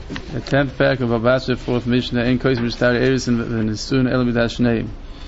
The 10th parak of Abasra, 4th Mishnah, Ein Kois Mishtar Erisin V'Nisun El Midas Shneim.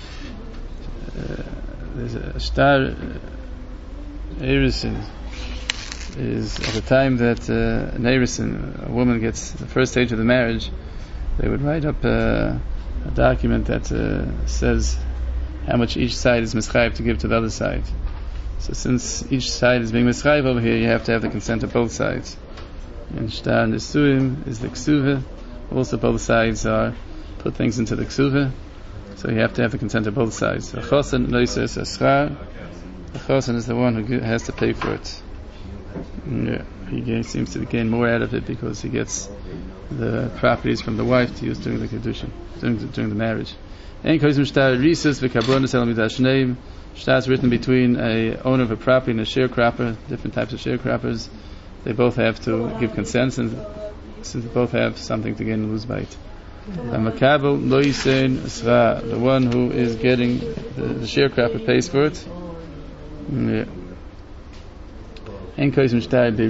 There's a Shtar Erisin is at the time that an Erisin, a woman gets the first stage of the marriage, they would write up a document that says how much each side is mischayiv to give to the other side. So since each side is being mischayiv over here, you have to have the consent of both sides. And Shtar Nisuim is the ksuva. Also both sides are put things into the ksuva. So you have to have the consent of both sides. The chosen noises aschar. The chosen is the one who has to pay for it. Yeah, he seems to gain more out of it because he gets the properties from the wife to use during the kedushin, during the marriage. Shtar is written between a owner of a property and a sharecropper, different types of sharecroppers. They both have to give consent since they both have something to gain and lose by it. The one who is getting the sharecropper pays for it. Shtar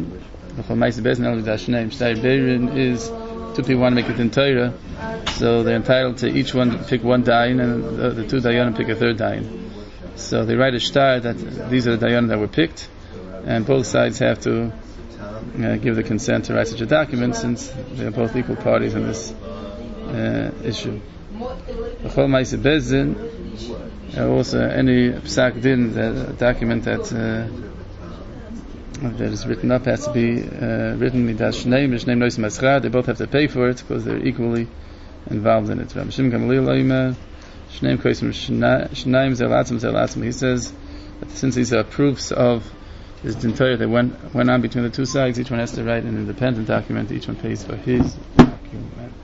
Beirin is two people want to make it in Torah, so they're entitled to each one to pick one dayan, and the two dayanim pick a third dayan. So they write a shtar that these are the dayanim that were picked, and both sides have to give the consent to write such a document, since they are both equal parties in this issue. Also, any psak din, the document that is written up has to be written midas shneim. Shneim noisim aschar. They both have to pay for it because they're equally involved in it. Shneim koisim shneim zelatzim zelatzim. He says that since these are proofs of this dintoyer that went on between the two sides, each one has to write an independent document. Each one pays for his document.